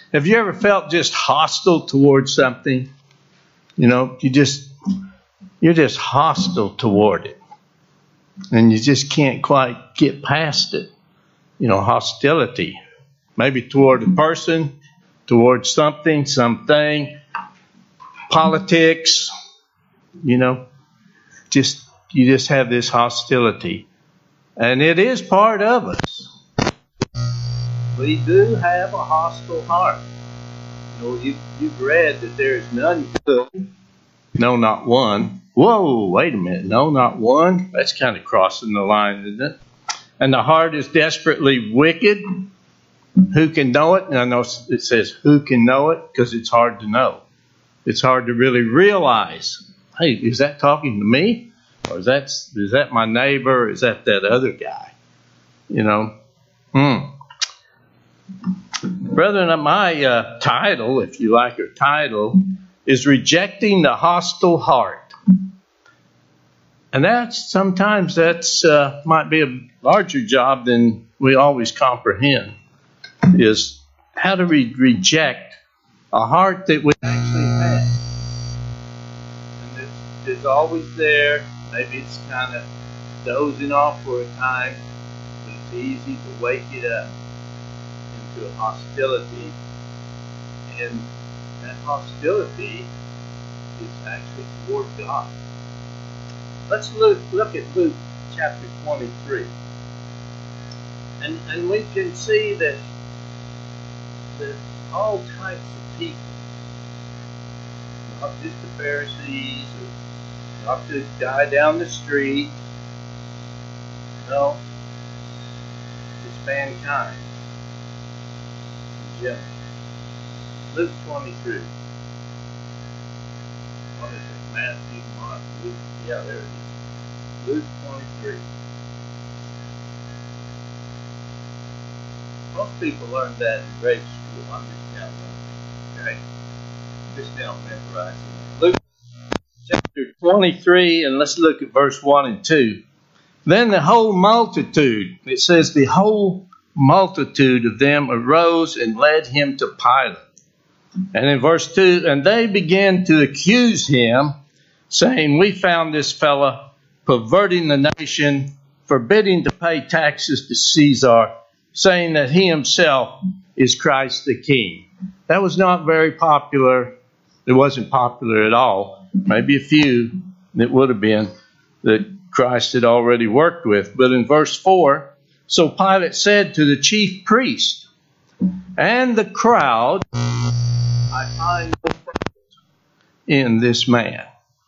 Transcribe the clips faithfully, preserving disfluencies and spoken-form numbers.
Have you ever felt just hostile towards something? You know, you just, you're just hostile toward it. And you just can't quite get past it. You know, hostility. Maybe toward a person, toward something, something, politics, you know, just, you just have this hostility. And it is part of us. We do have a hostile heart. You know, you, you've read that there is none good. No, not one. Whoa, wait a minute. No, not one. That's kind of crossing the line, isn't it? And the heart is desperately wicked. Who can know it? And I know it says who can know it because it's hard to know. It's hard to really realize, hey, is that talking to me? Or is that, is that my neighbor? Or is that that other guy? You know? Hmm. Brethren, my uh, title, if you like your title, is Rejecting the Hostile Heart. And that's, sometimes that's, uh, might be a larger job than we always comprehend, is how to re- reject a heart that we actually have. And it's, it's always there. Maybe it's kind of dozing off for a time, but it's easy to wake it up into a hostility. And that hostility is actually toward God. Let's look, look at Luke chapter twenty-three. And, and we can see that, that all types of people, not just the Pharisees, or not the guy down the street, no, it's mankind in general. Luke twenty-three. What is it? Matthew, Mark, Luke. Yeah, there it is. Luke twenty-three. Most people learn that in grade school. I'm just now learning. Okay. Just now memorizing it. Luke chapter twenty-three, and let's look at verse one and two. Then the whole multitude, it says the whole multitude of them arose and led him to Pilate. And in verse two, and they began to accuse him, saying, we found this fellow perverting the nation, forbidding to pay taxes to Caesar, saying that he himself is Christ the King. That was not very popular. It wasn't popular at all. Maybe a few that would have been that Christ had already worked with. But in verse four, so Pilate said to the chief priest and the crowd, I find no fault in this man.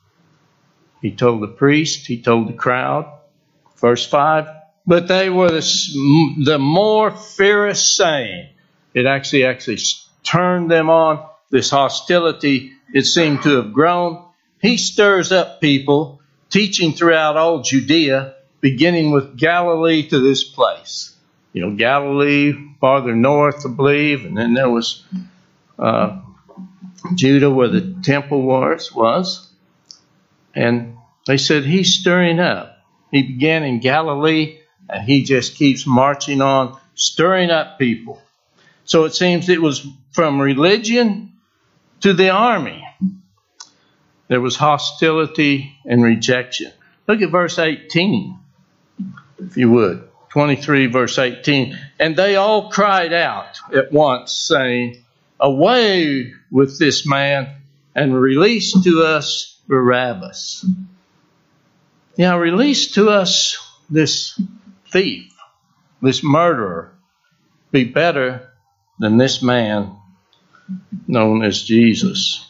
He told the priest, he told the crowd. Verse five, but they were the, the more fierce saying. It actually, actually turned them on. This hostility, it seemed to have grown. He stirs up people, teaching throughout all Judea, beginning with Galilee to this place. You know, Galilee, farther north, I believe, and then there was uh, Judah where the temple was, was. And they said, he's stirring up. He began in Galilee, and he just keeps marching on, stirring up people. So it seems it was from religion to the army. There was hostility and rejection. Look at verse eighteen, if you would. twenty-three, verse eighteen. And they all cried out at once, saying, away with this man, and release to us Barabbas. Now, release to us this thief, this murderer, be better than this man known as Jesus.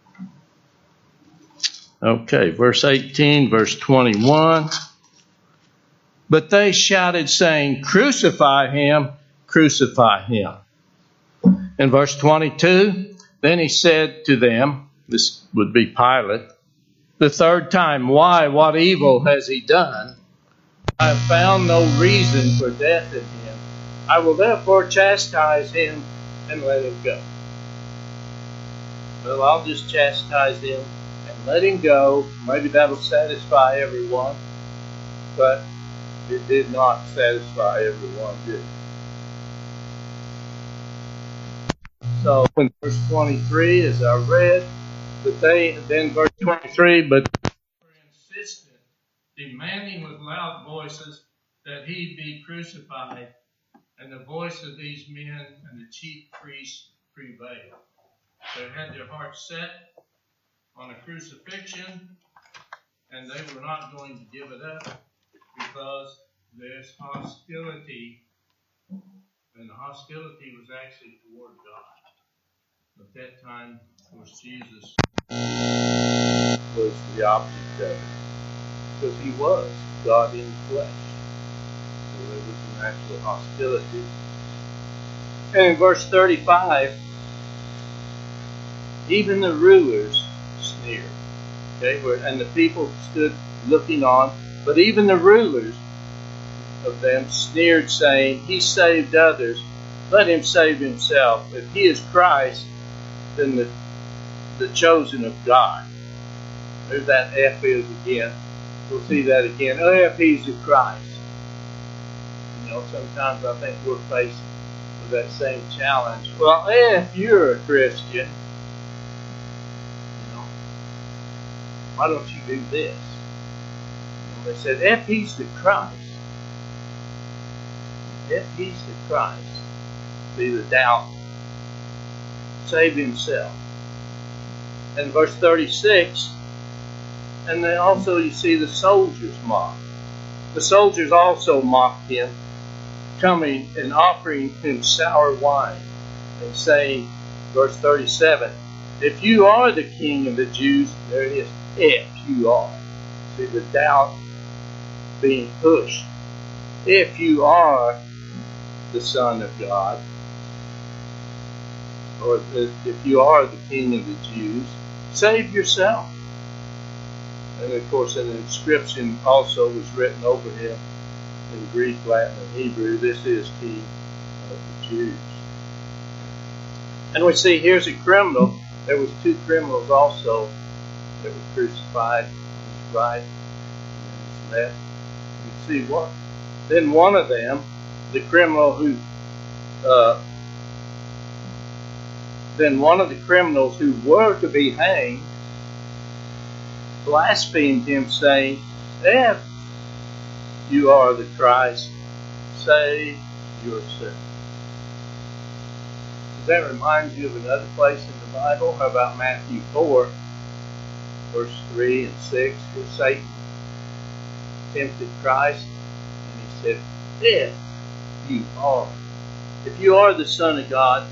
Okay, verse eighteen, verse twenty-one. But they shouted, saying, crucify him, crucify him. In verse twenty-two, then he said to them, this would be Pilate, the third time, why, what evil has he done? I have found no reason for death in him. I will therefore chastise him and let him go. Well, I'll just chastise him and let him go. Maybe that'll satisfy everyone. But it did not satisfy everyone, did it? So in verse twenty-three, as I read, that they, then verse twenty-three, but they were insistent, demanding with loud voices that he be crucified, and the voice of these men and the chief priests prevailed. They had their hearts set on a crucifixion, and they were not going to give it up because there's hostility, and the hostility was actually toward God. At that time, of course, Jesus was the object of it, because he was God in flesh. So there was a natural hostility. And in verse thirty-five, even the rulers sneered. Okay, and the people stood looking on, but even the rulers of them sneered, saying, he saved others, let him save himself. If he is Christ, then the, the chosen of God. There's that F is again. We'll see that again. Oh, if he's the Christ. You know, sometimes I think we're faced with that same challenge. Well, if you're a Christian, you know, why don't you do this? And they said, if he's the Christ, if he's the Christ, be the doubt, save himself. And verse thirty-six, and then also you see the soldiers mock. The soldiers also mocked him, coming and offering him sour wine, and saying, verse thirty-seven, if you are the king of the Jews, there it is, if you are. See the doubt being pushed. If you are the Son of God, or if you are the king of the Jews, save yourself. And of course, an inscription also was written over him in Greek, Latin, and Hebrew. This is King of the Jews. And we see here's a criminal. There was two criminals also that were crucified on his right and his left. You see what? Then one of them, the criminal who, uh, then one of the criminals who were to be hanged blasphemed him, saying, if you are the Christ, save yourself. Does that remind you of another place in the Bible? How about Matthew four, verse three and six, where Satan tempted Christ, and he said, if you are, if you are the Son of God,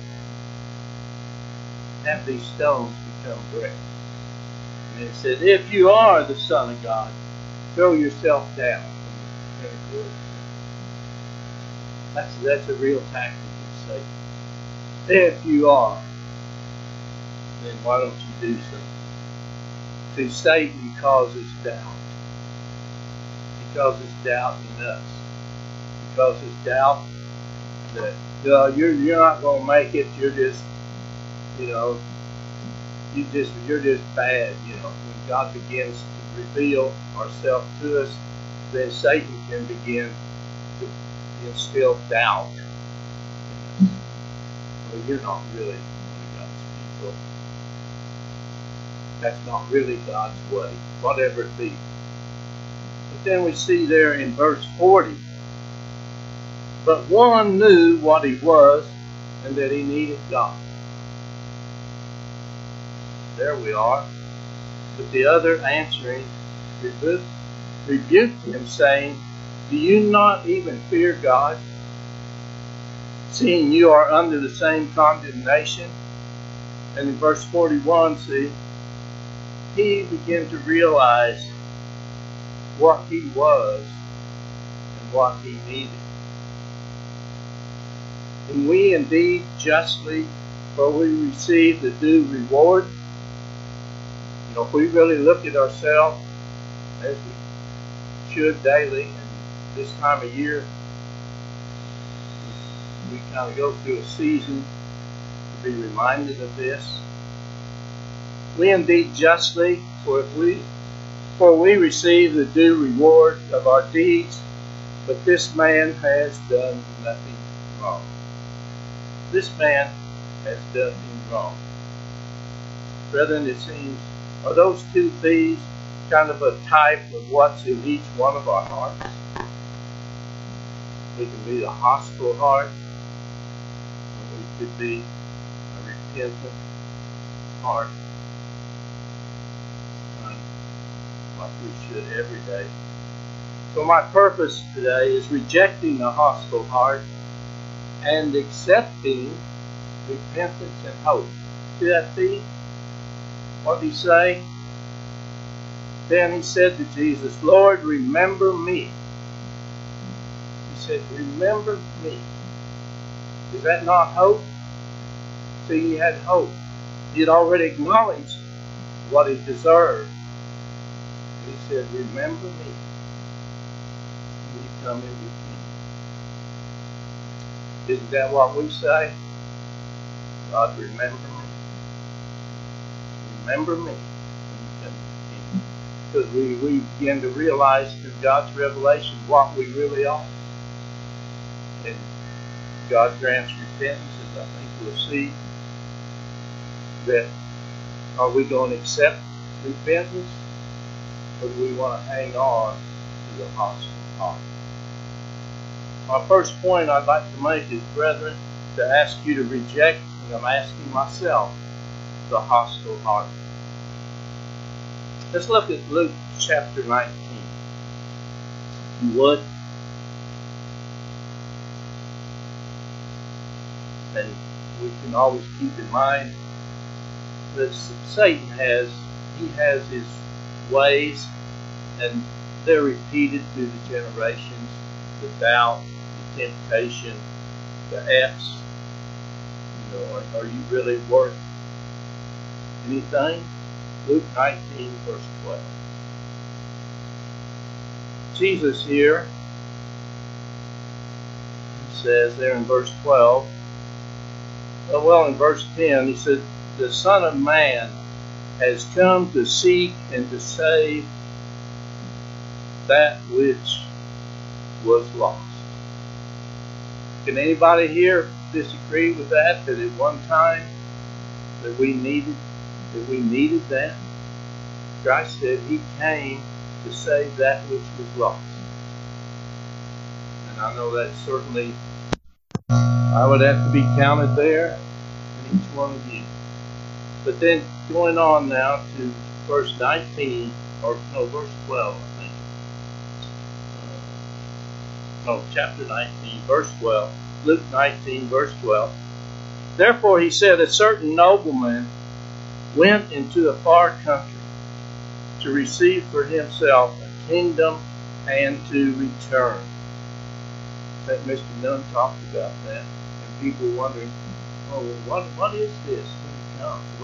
have these stones become bread. And it said, if you are the Son of God, throw yourself down. That's, that's a real tactic of Satan. If you are, then why don't you do something? See, Satan causes doubt. He causes doubt in us. He causes doubt that, you know, you're, you're not going to make it. You're just, you know, you just, you're just bad. You know, when God begins to reveal ourselves to us, then Satan can begin to instill doubt in us. Well, you're not really one of God's people. That's not really God's way, whatever it be. But then we see there in verse forty, but one knew what he was and that he needed God. There we are. But the other answering rebuked, rebuked him, saying, do you not even fear God, seeing you are under the same condemnation? And in verse forty-one, see, he began to realize what he was and what he needed. And we indeed justly, for we receive the due reward. You know, if we really look at ourselves as we should daily, and this time of year, we kind of go through a season to be reminded of this. We indeed justly, for if we, for we receive the due reward of our deeds, but this man has done nothing wrong. This man has done him wrong. Brethren, it seems, are those two thieves kind of a type of what's in each one of our hearts? We can be the hostile heart, or we could be a repentant heart, like we should every day. So my purpose today is rejecting the hostile heart and accepting repentance and hope. See that thief? What did he say? Then he said to Jesus, Lord, remember me. He said, remember me. Is that not hope? See, he had hope. He had already acknowledged what he deserved. He said, remember me when you come into the kingdom. Isn't that what we say? God, remember me. Remember me when you come into the kingdom. Because we, we begin to realize through God's revelation what we really are. And God grants repentance, as I think we'll see. That are we going to accept repentance, or do we want to hang on to the hostile heart? My first point I'd like to make is, brethren, to ask you to reject, and I'm asking myself, the hostile heart. Let's look at Luke chapter nineteen. If you would. And we can always keep in mind that Satan has, he has his ways, and they're repeated through the generations. The doubt, the temptation, the F's. You know, are, are you really worth anything? Luke nineteen, verse twelve. Jesus here, he says there in verse twelve, well, in verse ten, he said, the Son of Man has come to seek and to save that which was lost. Can anybody here disagree with that? That at one time that we needed that we needed that? Christ said he came to save that which was lost. And I know that certainly I would have to be counted there, in each one of you. But then going on now to verse nineteen, or no, verse twelve, I think. Uh, no, chapter nineteen, verse twelve. Luke nineteen, verse twelve. Therefore he said, a certain nobleman went into a far country to receive for himself a kingdom and to return. I think Mister Nunn talked about that, and people wondering, oh, well, what what is this when he comes? Well,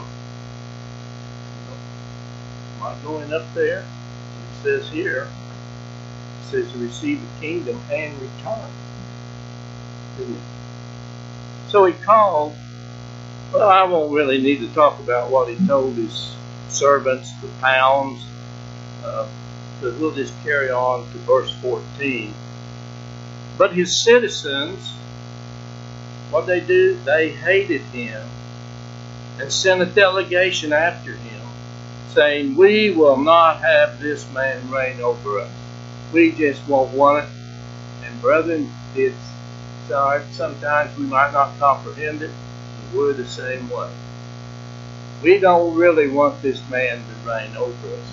you know, am I going up there? It says here, it says to receive the kingdom and return. Isn't it? So he called. Well, I won't really need to talk about what he told his servants, the pounds, uh, but we'll just carry on to verse fourteen. But his citizens, what they do? They hated him and sent a delegation after him, saying, we will not have this man reign over us. We just won't want it. And brethren, it's hard. Sometimes we might not comprehend it. We're the same way. We don't really want this man to reign over us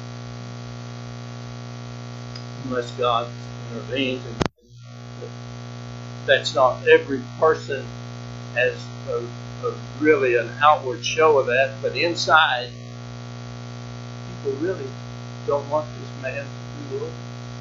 unless God intervenes. And that's not every person has a, a really an outward show of that, but inside, people really don't want this man to rule over.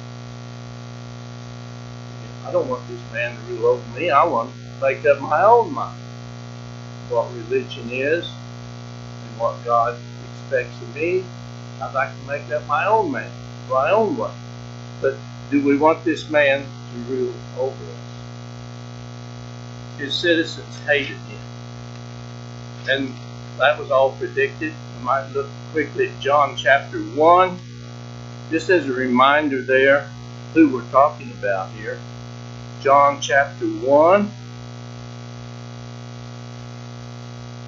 I don't want this man to rule over me. I want to make up my own mind what religion is and what God expects of me. I'd like to make up my own man, my own way. But do we want this man to rule over us? His citizens hated him. And that was all predicted. We might look quickly at John chapter one. Just as a reminder there who we're talking about here. John chapter one.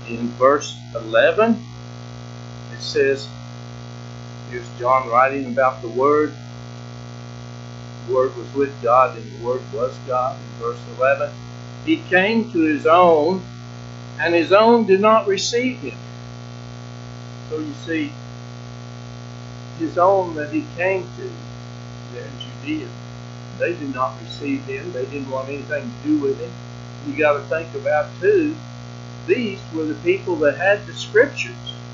in verse eleven, it says, here's John writing about the Word. The Word was with God, and the Word was God. In verse eleven, he came to his own, and his own did not receive him. So you see, his own that he came to there in Judea, they did not receive him. They didn't want anything to do with him. You got to think about, too, these were the people that had the Scriptures.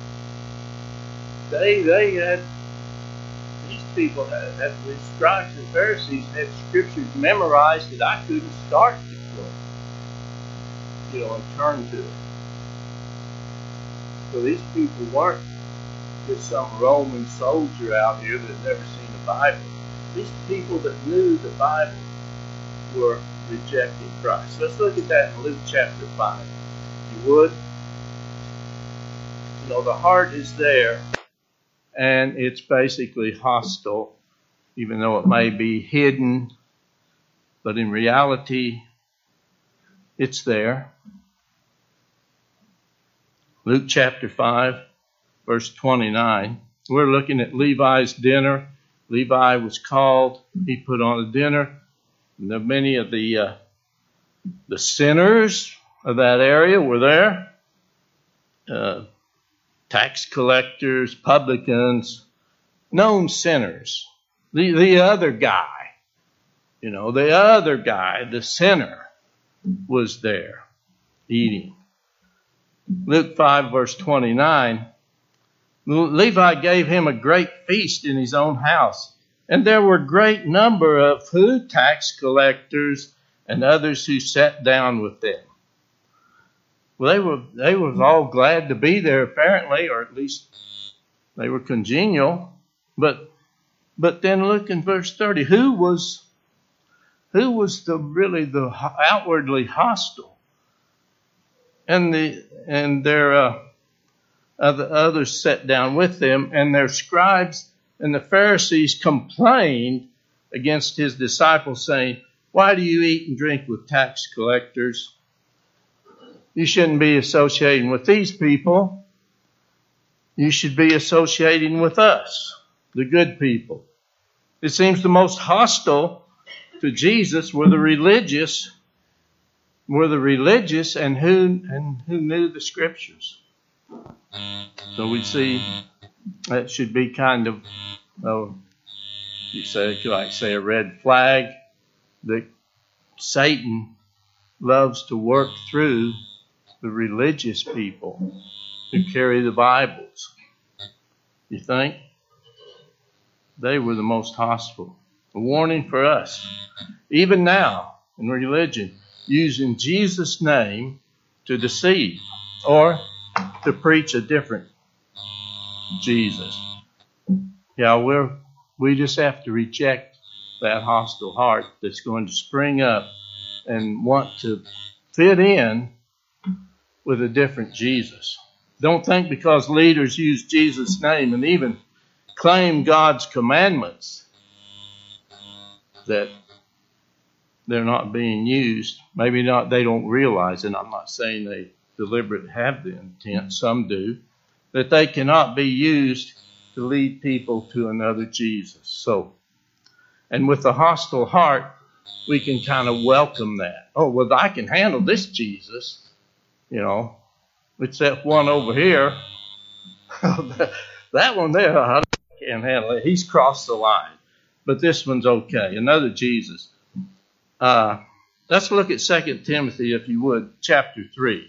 They they had, these people had, had the scribes and Pharisees had Scriptures memorized that I couldn't start to quote, you know, and turn to it. So these people weren't just some Roman soldier out here that had never seen the Bible. These people that knew the Bible were rejecting Christ. Let's look at that in Luke chapter five. If you would. You know, the heart is there, and it's basically hostile, even though it may be hidden, but in reality, it's there. Luke chapter five, verse twenty-nine. We're looking at Levi's dinner. Levi was called. He put on a dinner. And the, many of the uh, the sinners of that area were there. Uh, tax collectors, publicans, known sinners. The, the other guy, you know, the other guy, the sinner, was there eating. Luke five, verse twenty-nine. Levi gave him a great feast in his own house, and there were a great number of who? Tax collectors and others who sat down with them. Well, they were they were all glad to be there, apparently, or at least they were congenial. But but then look in verse thirty. Who was who was the really the outwardly hostile? And the and their uh, other others sat down with them, and their scribes and the Pharisees complained against his disciples, saying, "Why do you eat and drink with tax collectors? You shouldn't be associating with these people. You should be associating with us, the good people." It seems the most hostile to Jesus were the religious, were the religious and who and who knew the Scriptures. So we see that should be kind of, oh, you say, like say a red flag, that Satan loves to work through the religious people who carry the Bibles. You think? They were the most hostile. A warning for us, even now in religion, using Jesus' name to deceive or to preach a different Jesus. Yeah, we're we just have to reject that hostile heart that's going to spring up and want to fit in with a different Jesus. Don't think because leaders use Jesus' name and even claim God's commandments that they're not being used. Maybe not, they don't realize it. I'm not saying they deliberately have the intent. Some do. That they cannot be used to lead people to another Jesus. So, and with a hostile heart, we can kind of welcome that. Oh, well, I can handle this Jesus. You know, it's that one over here. That one there, I can't handle it. He's crossed the line. But this one's okay. Another Jesus. Uh, let's look at Second Timothy, if you would, chapter three.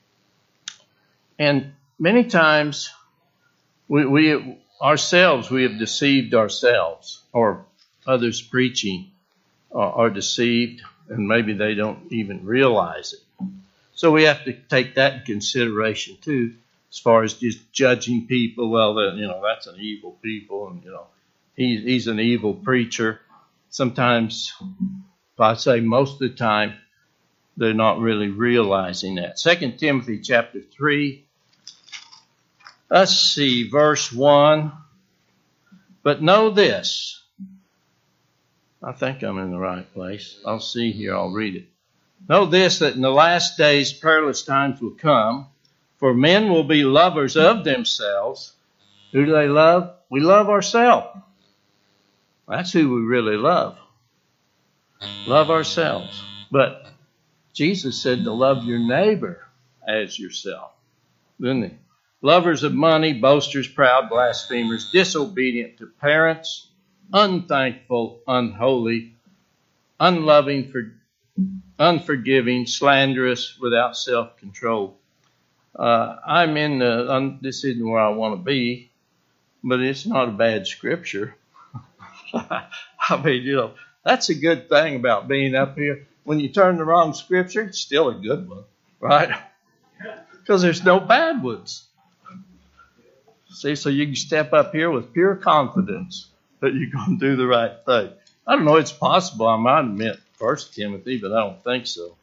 And many times, we, we ourselves, we have deceived ourselves, or others preaching are, are deceived, and maybe they don't even realize it. So we have to take that in consideration too, as far as just judging people. Well, you know, that's an evil people, and you know, he, he's an evil preacher. Sometimes, if I say most of the time, they're not really realizing that. Second Timothy chapter three. Let's see, verse one. But know this. I think I'm in the right place. I'll see here. I'll read it. Know this, that in the last days perilous times will come. For men will be lovers of themselves. Who do they love? We love ourselves. That's who we really love. Love ourselves. But Jesus said to love your neighbor as yourself, didn't he? Lovers of money, boasters, proud, blasphemers, disobedient to parents, unthankful, unholy, unloving, for, unforgiving, slanderous, without self-control. Uh, I'm in the, um, this isn't where I want to be, but it's not a bad scripture. I mean, you know, that's a good thing about being up here. When you turn the wrong scripture, it's still a good one, right? Because there's no bad ones. See, so you can step up here with pure confidence that you're going to do the right thing. I don't know, it's possible I might have meant First Timothy, but I don't think so.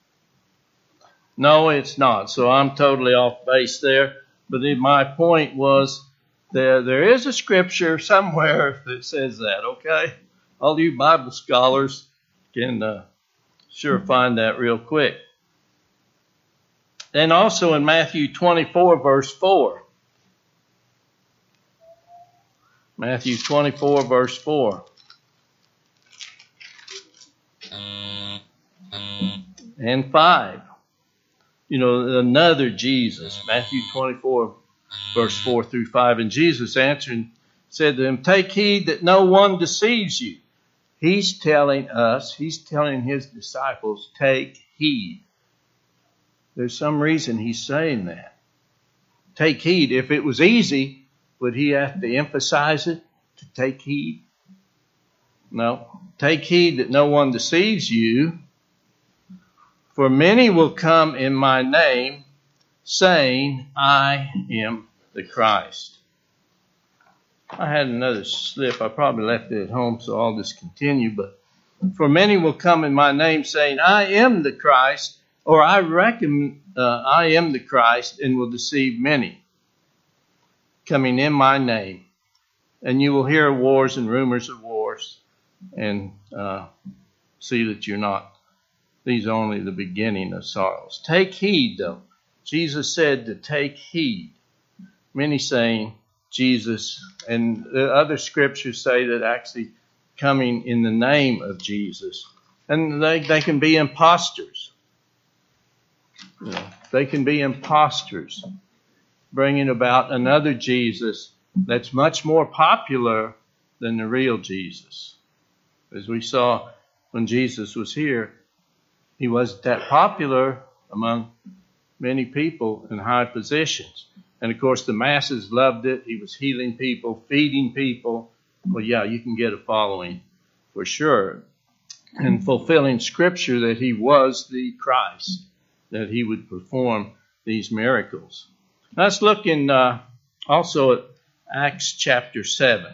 No, it's not. So I'm totally off base there. But then my point was there there is a scripture somewhere that says that, okay? All you Bible scholars can uh, sure find that real quick. And also in Matthew twenty-four, verse four. Matthew twenty-four, verse four. And five. You know, another Jesus. Matthew twenty-four, verse four through five. And Jesus answering said to them, take heed that no one deceives you. He's telling us, he's telling his disciples, take heed. There's some reason he's saying that. Take heed. If it was easy, would he have to emphasize it to take heed? No. Take heed that no one deceives you. For many will come in my name, saying, I am the Christ. I had another slip. I probably left it at home, so I'll just continue. But for many will come in my name, saying, I am the Christ, or I reckon uh, I am the Christ, and will deceive many, coming in my name. And you will hear wars and rumors of wars, and uh, see that you're not. These are only the beginning of sorrows. Take heed, though. Jesus said to take heed. Many saying Jesus, and the other scriptures say that actually coming in the name of Jesus. And they, they can be imposters. You know, they can be imposters, bringing about another Jesus that's much more popular than the real Jesus. As we saw when Jesus was here, he wasn't that popular among many people in high positions. And of course, the masses loved it. He was healing people, feeding people. Well, yeah, you can get a following for sure. And fulfilling scripture that he was the Christ, that he would perform these miracles. Let's look in uh, also at Acts chapter seven.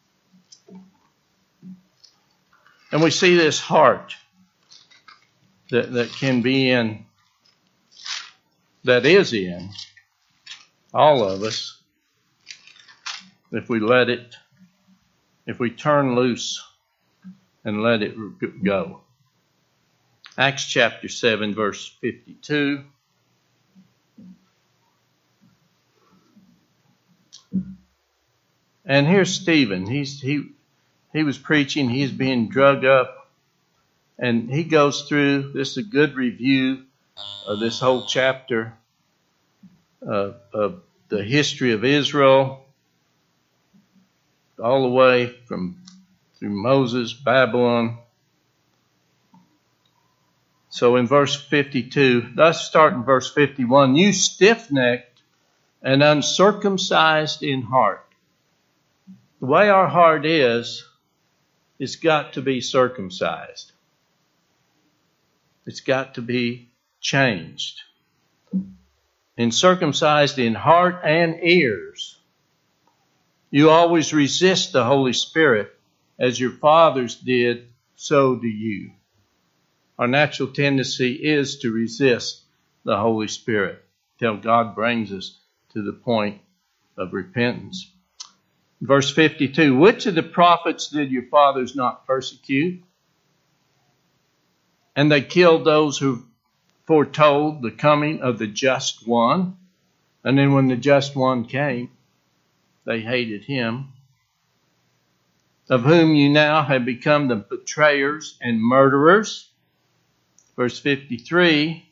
And we see this heart that, that can be in, that is in all of us, if we let it, if we turn loose and let it go. Acts chapter seven, verse fifty-two. And here's Stephen. He's he he was preaching. He's being drugged up, and he goes through. This is a good review of this whole chapter uh, of the history of Israel, all the way from through Moses, Babylon. So in verse fifty-two, let's start in verse fifty-one. You stiff-necked and uncircumcised in heart. The way our heart is, it's got to be circumcised. It's got to be changed. And circumcised in heart and ears. You always resist the Holy Spirit, as your fathers did, so do you. Our natural tendency is to resist the Holy Spirit till God brings us to the point of repentance. Verse fifty-two, which of the prophets did your fathers not persecute? And they killed those who foretold the coming of the just one. And then when the just one came, they hated him, of whom you now have become the betrayers and murderers. Verse fifty-three,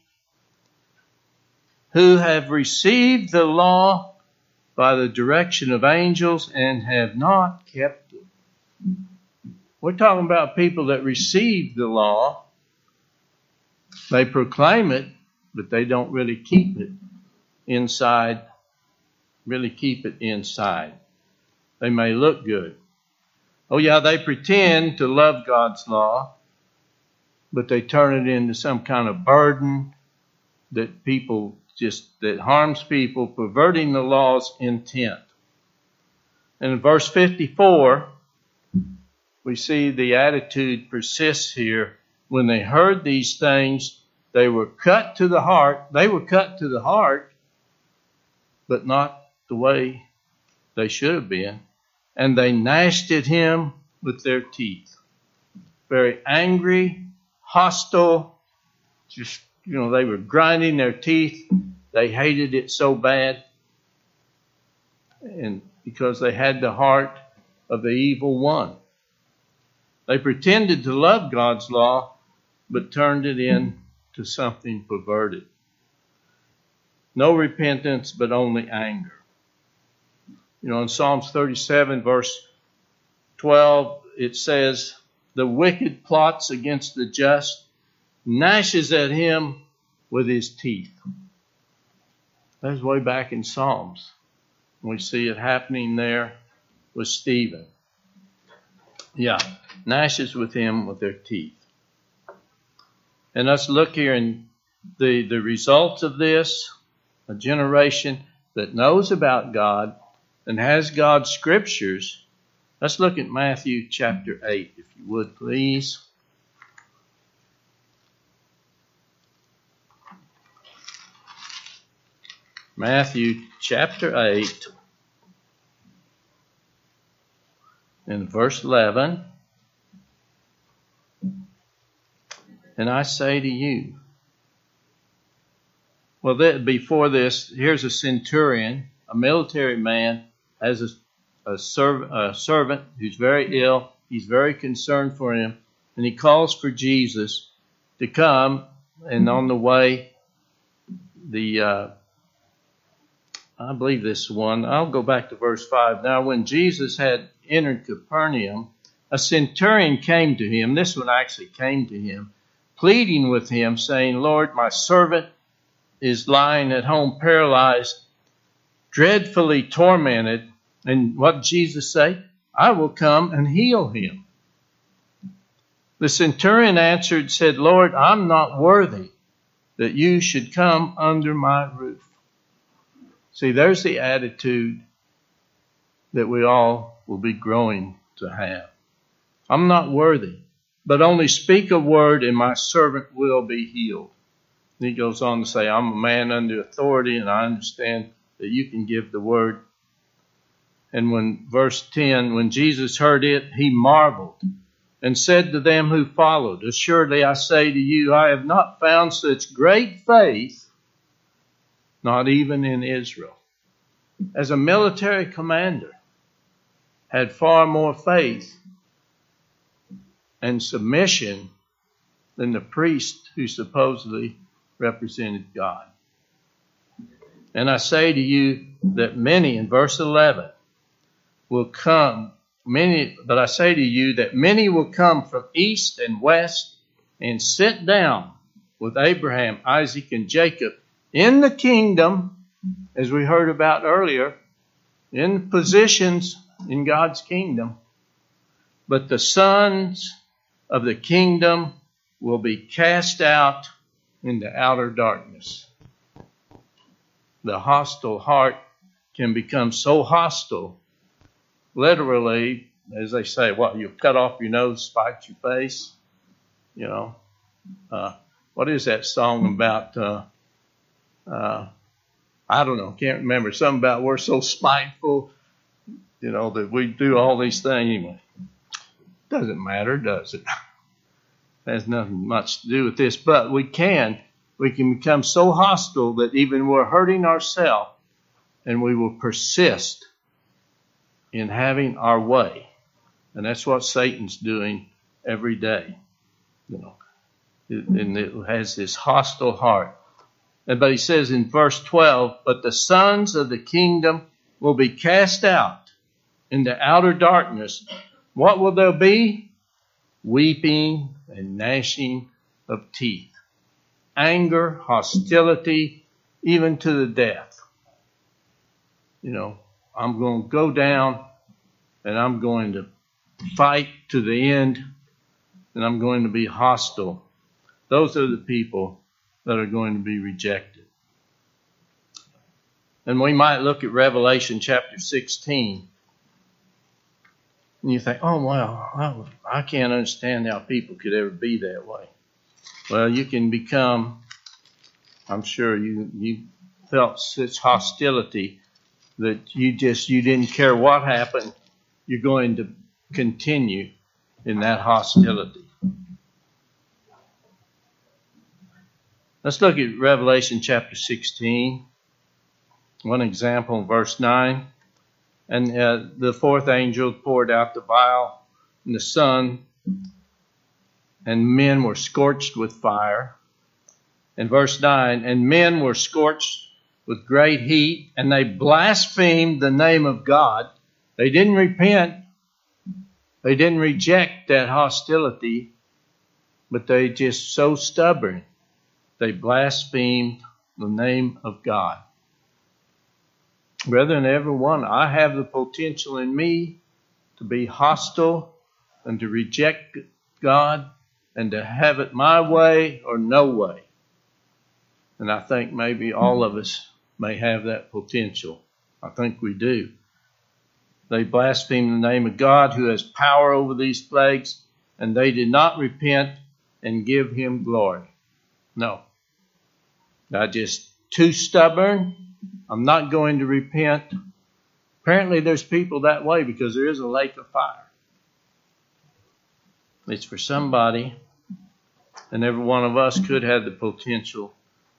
who have received the law by the direction of angels and have not kept it. We're talking about people that receive the law. They proclaim it, but they don't really keep it inside, really keep it inside. They may look good. Oh yeah, they pretend to love God's law, but they turn it into some kind of burden that people just, that harms people, perverting the law's intent. And in verse fifty-four, we see the attitude persists here. When they heard these things, they were cut to the heart. They were cut to the heart, but not the way they should have been. And they gnashed at him with their teeth. Very angry, hostile, just, you know, they were grinding their teeth. They hated it so bad. And because they had the heart of the evil one. They pretended to love God's law, but turned it into something perverted. No repentance, but only anger. You know, in Psalms thirty-seven, verse twelve, it says, the wicked plots against the just, gnashes at him with his teeth. That's way back in Psalms. We see it happening there with Stephen. Yeah, gnashes with him with their teeth. And let's look here in the, the results of this. A generation that knows about God and has God's scriptures. Let's look at Matthew chapter eight, if you would, please. Matthew chapter eight and verse eleven. And I say to you, well, that, before this, here's a centurion, a military man, has a, a, serv, a servant who's very ill. He's very concerned for him. And he calls for Jesus to come. And on the way, the, uh, I believe this one, I'll go back to verse five. Now, when Jesus had entered Capernaum, a centurion came to him. This one actually came to him, pleading with him, saying, Lord, my servant is lying at home paralyzed, dreadfully tormented. And what did Jesus say? I will come and heal him. The centurion answered, said, Lord, I'm not worthy that you should come under my roof. See, there's the attitude that we all will be growing to have. I'm not worthy, but only speak a word and my servant will be healed. And he goes on to say, I'm a man under authority and I understand that you can give the word. And when verse ten, when Jesus heard it, he marveled and said to them who followed, assuredly I say to you, I have not found such great faith, not even in Israel. As a military commander, had far more faith and submission than the priest who supposedly represented God. And I say to you that many, in verse eleven, will come, many, but I say to you that many will come from east and west and sit down with Abraham, Isaac, and Jacob in the kingdom, as we heard about earlier, in positions in God's kingdom. But the sons of the kingdom will be cast out into outer darkness. The hostile heart can become so hostile, literally, as they say, what, you cut off your nose, spite your face? You know, uh, what is that song about? Uh, uh, I don't know, can't remember. Something about we're so spiteful, you know, that we do all these things. Anyway, doesn't matter, does it? Has nothing much to do with this, but we can. We can become so hostile that even we're hurting ourselves and we will persist in having our way. And that's what Satan's doing every day. You know, and it has this hostile heart. But he says in verse twelve, but the sons of the kingdom will be cast out into outer darkness. What will there be? Weeping and gnashing of teeth. Anger, hostility, even to the death. You know, I'm going to go down and I'm going to fight to the end, and I'm going to be hostile. Those are the people that are going to be rejected. And we might look at Revelation chapter sixteen. And you think, oh, well, I can't understand how people could ever be that way. Well, you can become, I'm sure you, you felt such hostility that you just, you didn't care what happened. You're going to continue in that hostility. Let's look at Revelation chapter sixteen. One example in verse nine. And uh, the fourth angel poured out the vial in the sun, and men were scorched with fire. In verse nine, and men were scorched with great heat, and they blasphemed the name of God. They didn't repent. They didn't reject that hostility, but they just so stubborn. They blasphemed the name of God. Brethren, everyone, I have the potential in me to be hostile and to reject God and to have it my way or no way. And I think maybe all of us may have that potential. I think we do. They blasphemed the name of God who has power over these plagues, and they did not repent and give him glory. No. I just too stubborn. I'm not going to repent. Apparently there's people that way because there is a lake of fire. It's for somebody, and every one of us could have the potential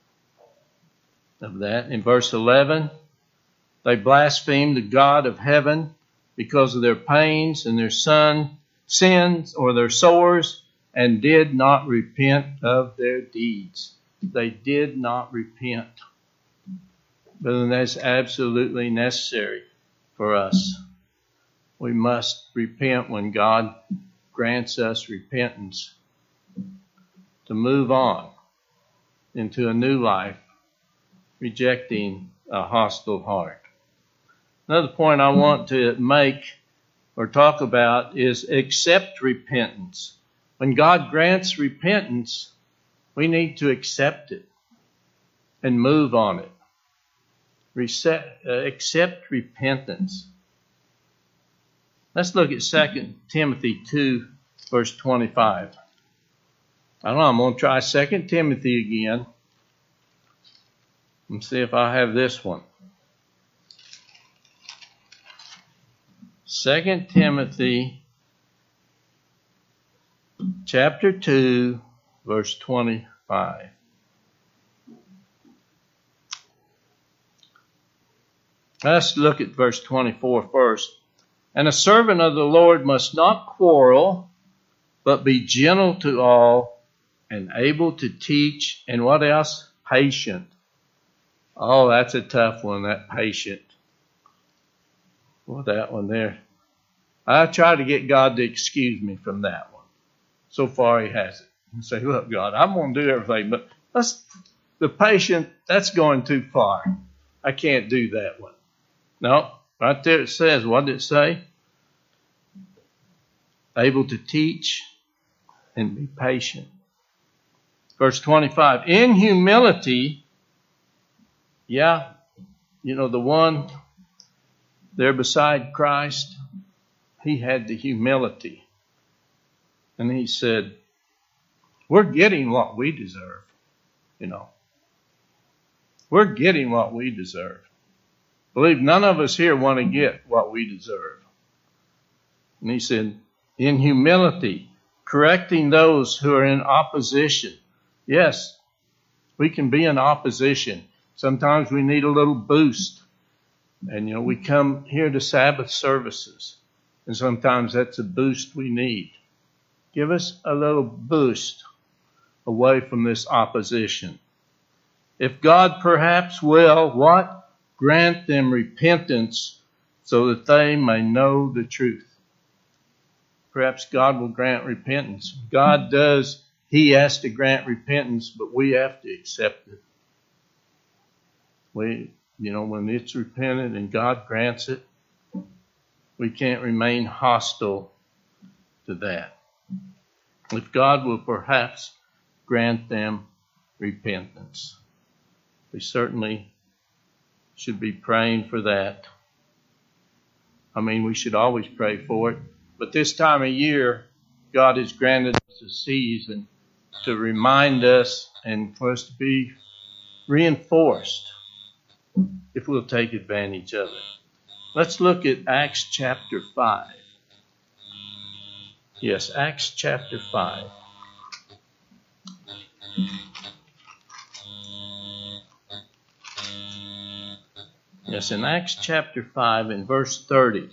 of that. In verse eleven, they blasphemed the God of heaven because of their pains and their son, sins or their sores, and did not repent of their deeds. They did not repent. But that's absolutely necessary for us. We must repent when God grants us repentance to move on into a new life, rejecting a hostile heart. Another point I want to make or talk about is accept repentance. When God grants repentance, we need to accept it and move on it. Reset, uh, accept repentance. Let's look at Second Timothy two, verse twenty-five. I don't know, I'm going to try Second Timothy again and see if I have this one. Second Timothy chapter two, verse twenty-five. Let's look at verse twenty-four first. And a servant of the Lord must not quarrel, but be gentle to all and able to teach. And what else? Patient. Oh, that's a tough one, that patient. Well, that one there. I try to get God to excuse me from that one. So far he hasn't. And say, look, God, I'm going to do everything, but let's, the patient, that's going too far. I can't do that one. No, right there it says, what did it say? Able to teach and be patient. Verse twenty-five, in humility, yeah, you know, the one there beside Christ, he had the humility. And he said, we're getting what we deserve, you know. We're getting what we deserve. Believe none of us here want to get what we deserve. And he said, in humility, correcting those who are in opposition. Yes, we can be in opposition. Sometimes we need a little boost. And, you know, we come here to Sabbath services, and sometimes that's a boost we need. Give us a little boost away from this opposition. If God perhaps will, what? Grant them repentance so that they may know the truth. Perhaps God will grant repentance. God does. He has to grant repentance, but we have to accept it. We, you know, when it's repented and God grants it, we can't remain hostile to that. If God will perhaps grant them repentance, we certainly should be praying for that. I mean, we should always pray for it. But this time of year, God has granted us a season to remind us and for us to be reinforced if we'll take advantage of it. Let's look at Acts chapter five. Yes, Acts chapter five. Yes, in Acts chapter five in verse thirty.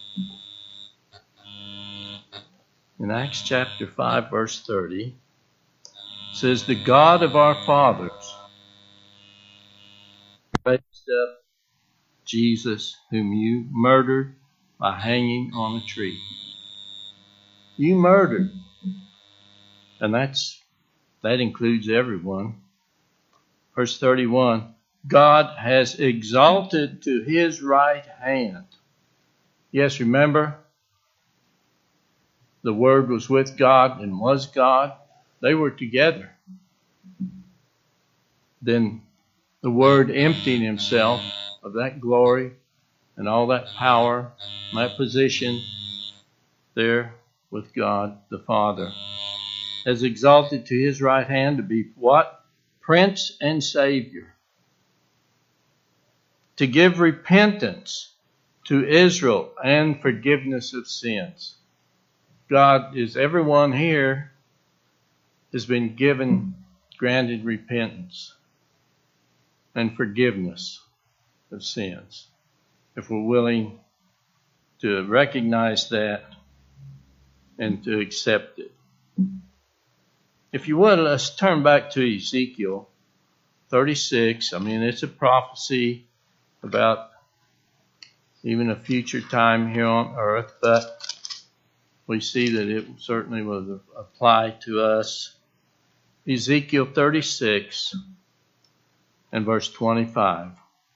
In Acts chapter five, verse thirty, it says, "The God of our fathers raised up Jesus, whom you murdered by hanging on a tree." You murdered. And that's that includes everyone. Verse thirty-one, God has exalted to his right hand. Yes, remember, the Word was with God and was God. They were together. Then the Word emptied himself of that glory and all that power, and that position there with God the Father. Has exalted to his right hand to be what? Prince and Savior. To give repentance to Israel and forgiveness of sins. God is, everyone here has been given, granted repentance and forgiveness of sins. If we're willing to recognize that and to accept it. If you would, let's turn back to Ezekiel thirty-six. I mean, it's a prophecy about even a future time here on earth, but we see that it certainly will apply to us. Ezekiel thirty-six and verse twenty-five.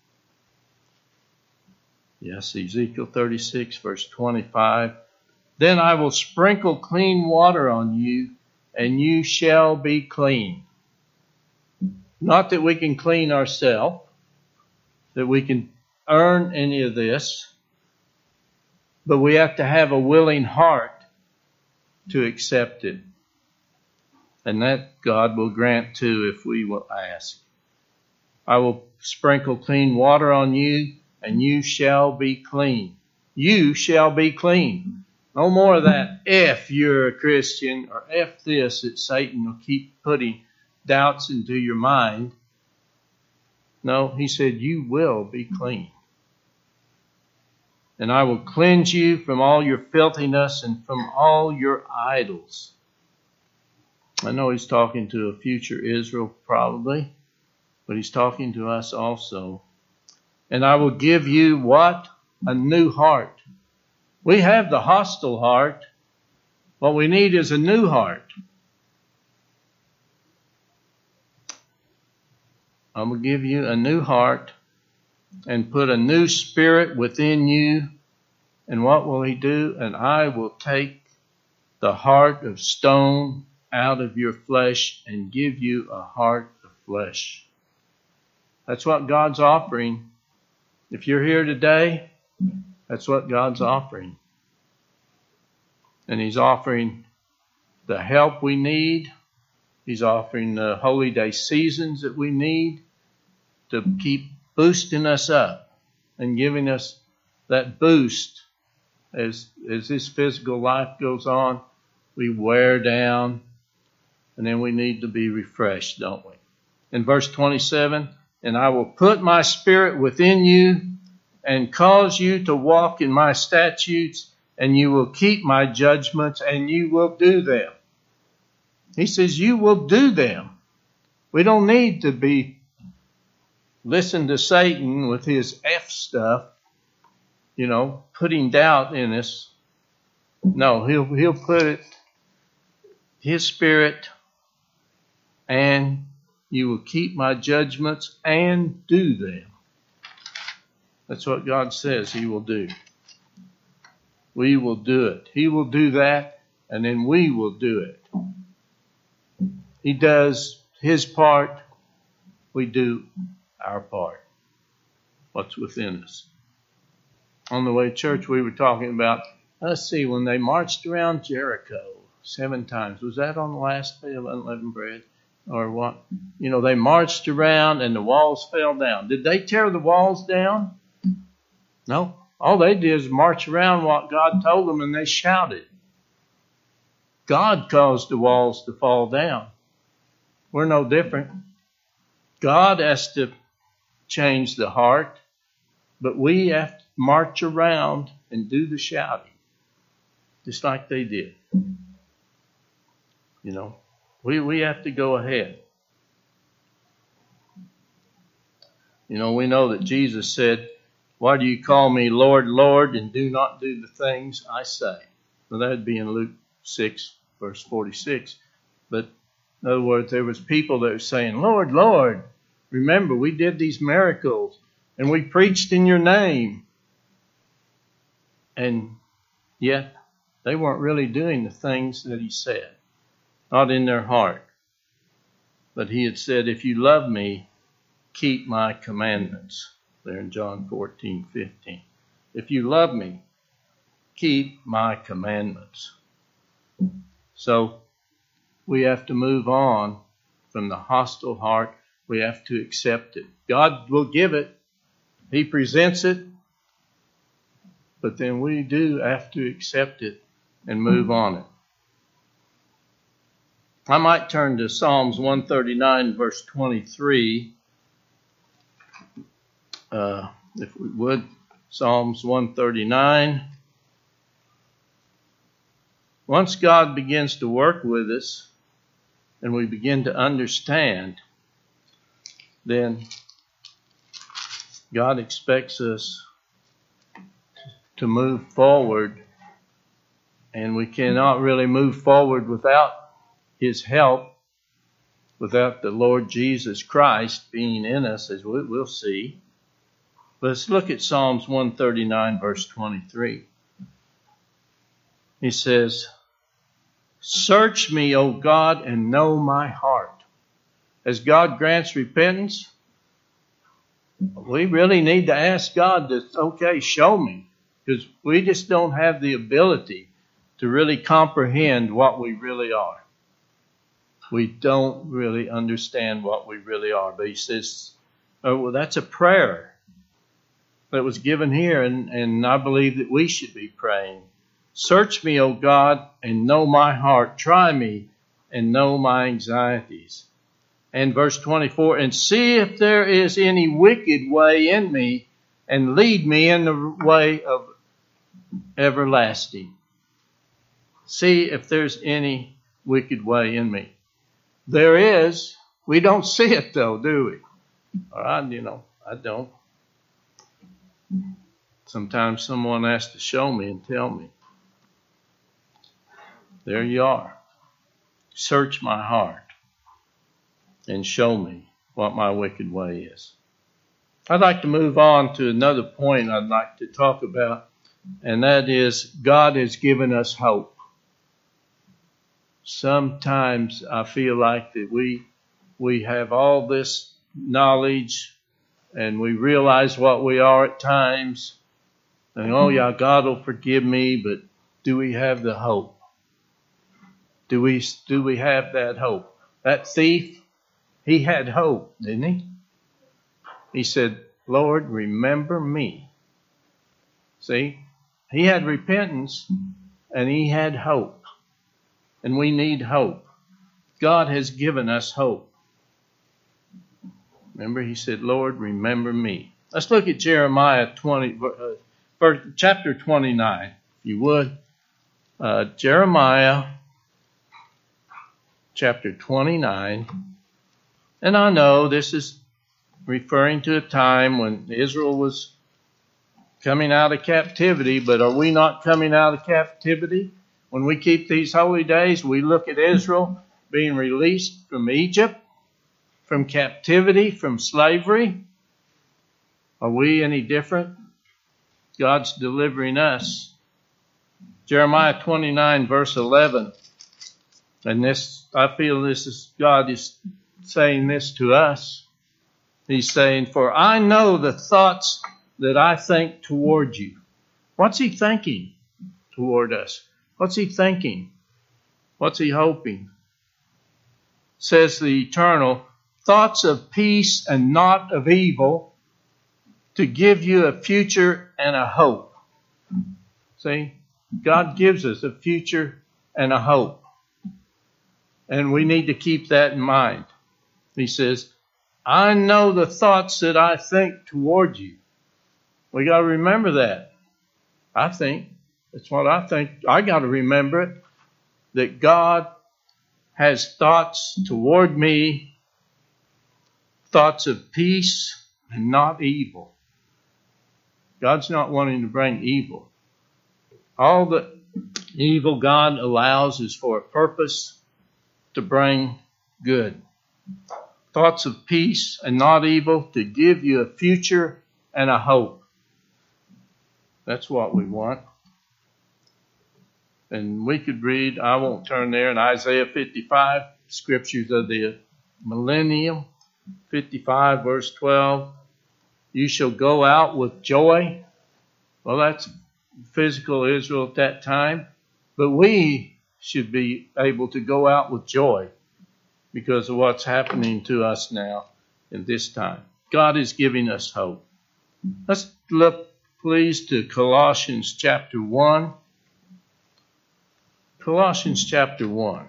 Yes, Ezekiel thirty-six, verse twenty-five. "Then I will sprinkle clean water on you, and you shall be clean." Not that we can clean ourselves, that we can earn any of this, but we have to have a willing heart to accept it. And that God will grant too if we will ask. "I will sprinkle clean water on you, and you shall be clean." You shall be clean. No more of that if you're a Christian or if this that Satan will keep putting doubts into your mind. No, he said you will be clean. "And I will cleanse you from all your filthiness and from all your idols." I know he's talking to a future Israel probably, but he's talking to us also. "And I will give you" what? A new heart. We have the hostile heart. What we need is a new heart. "I will give you a new heart and put a new spirit within you." And what will he do? "And I will take the heart of stone out of your flesh and give you a heart of flesh." That's what God's offering. If you're here today, that's what God's offering. And he's offering the help we need. He's offering the holy day seasons that we need to keep boosting us up and giving us that boost as, as this physical life goes on. We wear down and then we need to be refreshed, don't we? In verse twenty-seven, "And I will put my spirit within you and cause you to walk in my statutes, and you will keep my judgments, and you will do them. He says, you will do them. We don't need to be listen to Satan with his F stuff, you know, putting doubt in us. No, he'll he'll put it, his spirit, and you will keep my judgments and do them. That's what God says he will do. We will do it. He will do that, and then we will do it. He does his part. We do our part. What's within us. On the way to church, we were talking about, let's see, when they marched around Jericho seven times. Was that on the last day of unleavened bread? Or what? You know, they marched around and the walls fell down. Did they tear the walls down? No. All they did is march around what God told them, and they shouted. God caused the walls to fall down. We're no different. God has to change the heart, but we have to march around and do the shouting, just like they did. You know, we, we have to go ahead. You know, we know that Jesus said, why do you call me Lord, Lord, and do not do the things I say? Well, that would be in Luke six, verse forty-six. But in other words, there was people that were saying, Lord, Lord, remember we did these miracles and we preached in your name. And yet they weren't really doing the things that he said, not in their heart. But he had said, if you love me, keep my commandments. There in John fourteen fifteen. If you love me, keep my commandments. So we have to move on from the hostile heart. We have to accept it. God will give it. He presents it. But then we do have to accept it and move on it. I might turn to Psalms one thirty-nine, verse twenty-three. Uh, if we would, Psalms one thirty-nine. Once God begins to work with us and we begin to understand, then God expects us to move forward, and we cannot really move forward without his help, without the Lord Jesus Christ being in us, as we'll see. Let's look at Psalms one thirty-nine, verse twenty-three. He says, search me, O God, and know my heart. As God grants repentance, we really need to ask God to, okay, show me. Because we just don't have the ability to really comprehend what we really are. We don't really understand what we really are. But he says, oh, well, that's a prayer that was given here, and, and I believe that we should be praying. Search me, O God, and know my heart. Try me and know my anxieties. And verse twenty-four, and see if there is any wicked way in me, and lead me in the way of everlasting. See if there's any wicked way in me. There is. We don't see it though, do we? All right, you know, I don't. Sometimes someone has to show me and tell me. There you are. Search my heart and show me what my wicked way is. I'd like to move on to another point I'd like to talk about, and that is God has given us hope. Sometimes I feel like that we we have all this knowledge and we realize what we are at times. And, oh, yeah, God will forgive me, but do we have the hope? Do we, do we have that hope? That thief, he had hope, didn't he? He said, Lord, remember me. See, he had repentance and he had hope. And we need hope. God has given us hope. Remember, he said, Lord, remember me. Let's look at Jeremiah twenty, uh, chapter twenty-nine, if you would. Uh, Jeremiah chapter twenty-nine. And I know this is referring to a time when Israel was coming out of captivity, but are we not coming out of captivity? When we keep these holy days, we look at Israel being released from Egypt, from captivity, from slavery. Are we any different? God's delivering us. Jeremiah twenty-nine, verse eleven. And this, I feel this is, God is saying this to us. He's saying, for I know the thoughts that I think toward you. What's he thinking toward us? What's he thinking? What's he hoping? Says the Eternal, thoughts of peace and not of evil, to give you a future and a hope. See, God gives us a future and a hope. And we need to keep that in mind. He says, I know the thoughts that I think toward you. We got to remember that. I think, that's what I think. I got to remember it, that God has thoughts toward me, thoughts of peace and not evil. God's not wanting to bring evil. All the evil God allows is for a purpose to bring good. Thoughts of peace and not evil, to give you a future and a hope. That's what we want. And we could read, I won't turn there, in Isaiah fifty-five, scriptures of the millennium, fifty-five, verse twelve. You shall go out with joy. Well, that's physical Israel at that time. But we should be able to go out with joy because of what's happening to us now in this time. God is giving us hope. Let's look, please, to Colossians chapter one. Colossians chapter one.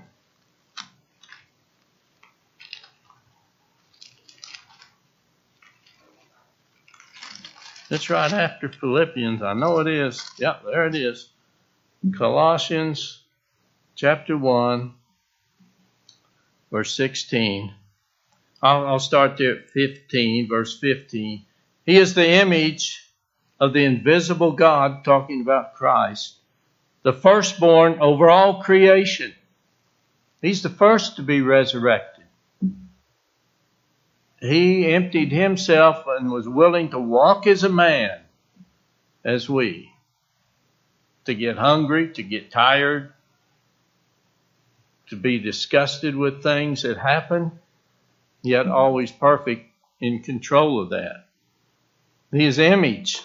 It's right after Philippians. I know it is. Yep, there it is. Colossians chapter one, verse sixteen. I'll, I'll start there at fifteen, verse fifteen. He is the image of the invisible God, talking about Christ, the firstborn over all creation. He's the first to be resurrected. He emptied himself and was willing to walk as a man, as we, to get hungry, to get tired, to be disgusted with things that happen, yet always perfect in control of that. His image,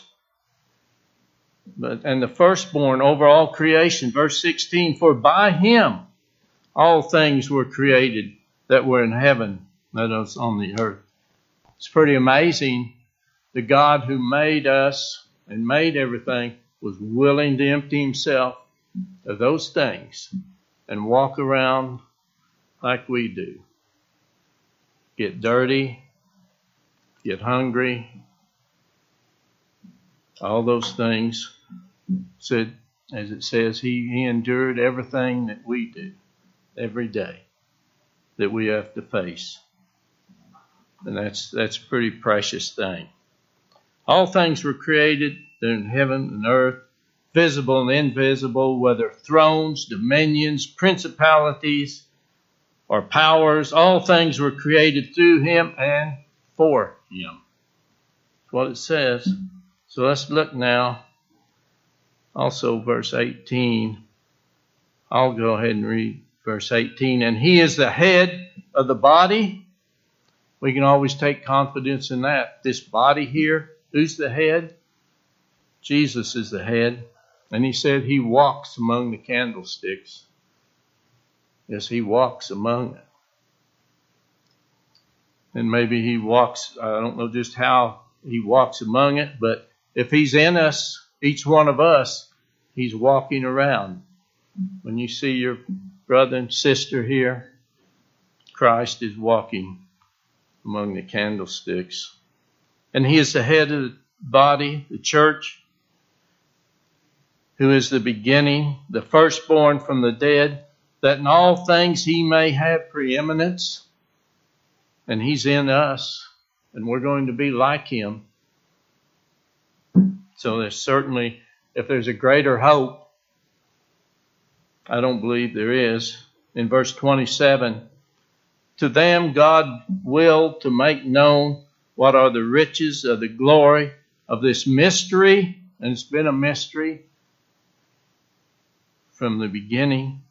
but and the firstborn over all creation. Verse sixteen, for by him all things were created that were in heaven, that is on the earth. It's pretty amazing. The God who made us and made everything was willing to empty himself of those things and walk around like we do. Get dirty, get hungry, all those things. Said, as it says, he, he endured everything that we do every day that we have to face. And that's that's a pretty precious thing. All things were created in heaven and earth, visible and invisible, whether thrones, dominions, principalities, or powers. All things were created through him and for him. That's what it says. So let's look now. Also verse eighteen. I'll go ahead and read verse eighteen. And he is the head of the body. We can always take confidence in that. This body here, who's the head? Jesus is the head. And he said he walks among the candlesticks. Yes, he walks among it. And maybe he walks, I don't know just how he walks among it, but if he's in us, each one of us, he's walking around. When you see your brother and sister here, Christ is walking among the candlesticks. And he is the head of the body, the church, who is the beginning, the firstborn from the dead, that in all things he may have preeminence. And he's in us, and we're going to be like him. So there's certainly, if there's a greater hope, I don't believe there is. In verse twenty-seven, to them God willed to make known what are the riches of the glory of this mystery, and it's been a mystery from the beginning.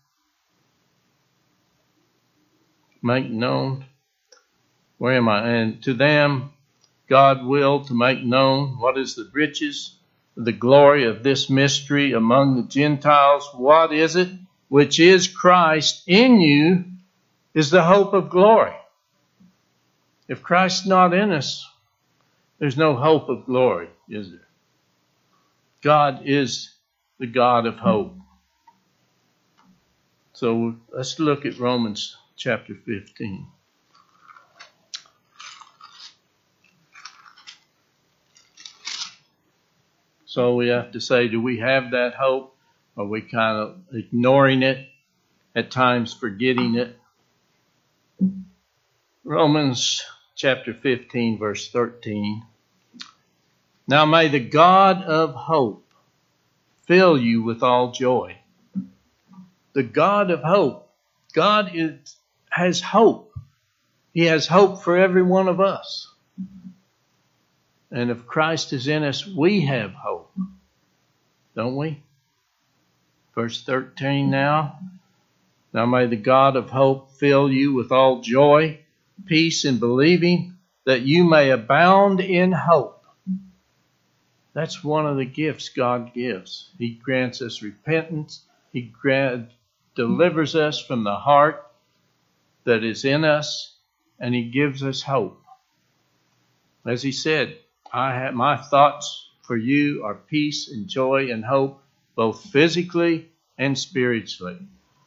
Make known. Where am I? And to them God willed to make known what is the riches of the glory of this mystery among the Gentiles. What is it? Which is Christ in you, is the hope of glory. If Christ's not in us, there's no hope of glory, is there? God is the God of hope. So let's look at Romans chapter fifteen. So we have to say, do we have that hope? Are we kind of ignoring it, at times forgetting it? Romans chapter fifteen, verse thirteen. Now may the God of hope fill you with all joy. The God of hope. God is, has hope. He has hope for every one of us. And if Christ is in us, we have hope. Don't we? Verse thirteen now. Now may the God of hope fill you with all joy, peace in believing, that you may abound in hope. That's one of the gifts God gives. He grants us repentance. He grant, delivers us from the heart that is in us, and he gives us hope. As he said, I have my thoughts for you are peace and joy and hope, both physically and spiritually.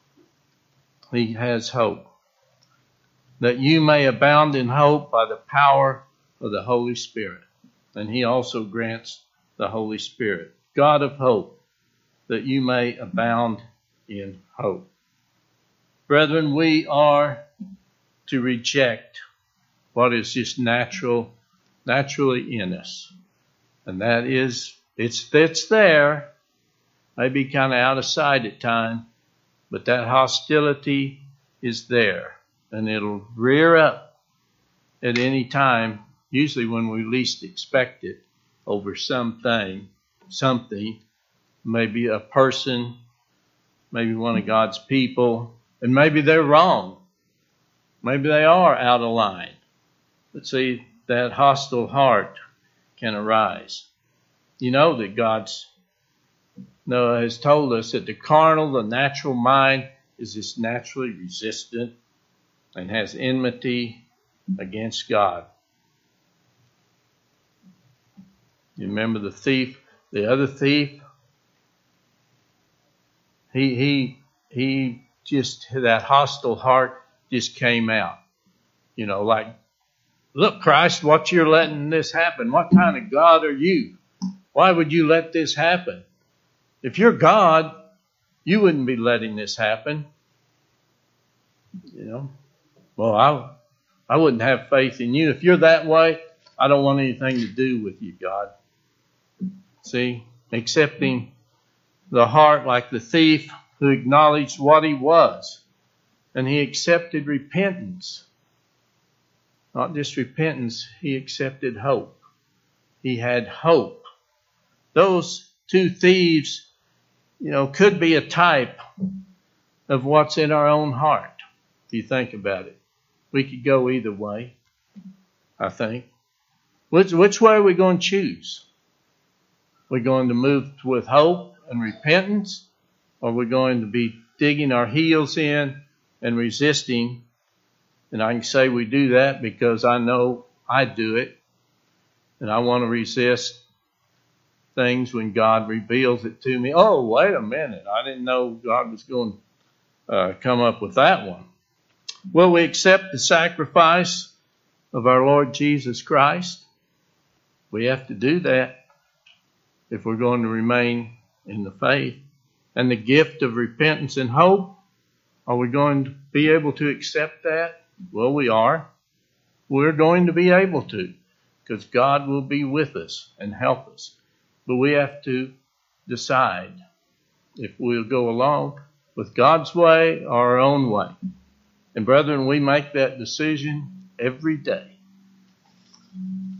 He has hope. That you may abound in hope by the power of the Holy Spirit. And he also grants the Holy Spirit. God of hope, that you may abound in hope. Brethren, we are to reject what is just natural, naturally in us. And that is, it's, it's there, maybe kind of out of sight at times, but that hostility is there. And it'll rear up at any time, usually when we least expect it, over something, something, maybe a person, maybe one of God's people, and maybe they're wrong. Maybe they are out of line. But see, that hostile heart can arise. You know that God's Noah has told us that the carnal, the natural mind is just naturally resistant and has enmity against God. You remember the thief, the other thief? He he he just, that hostile heart just came out. You know, like, look, Christ, what you're letting this happen? What kind of God are you? Why would you let this happen? If you're God, you wouldn't be letting this happen. You know, well, I I wouldn't have faith in you. If you're that way, I don't want anything to do with you, God. See, accepting the heart like the thief who acknowledged what he was. And he accepted repentance. Not just repentance, he accepted hope. He had hope. Those two thieves, you know, could be a type of what's in our own heart, if you think about it. We could go either way, I think. Which, which way are we going to choose? We're going to move with hope and repentance, or we're going to be digging our heels in and resisting. And I can say we do that because I know I do it. And I want to resist things when God reveals it to me. Oh, wait a minute. I didn't know God was going to uh, come up with that one. Will we accept the sacrifice of our Lord Jesus Christ? We have to do that if we're going to remain in the faith. And the gift of repentance and hope, are we going to be able to accept that? Well, we are. We're going to be able to, because God will be with us and help us. But we have to decide if we'll go along with God's way or our own way. And brethren, we make that decision every day.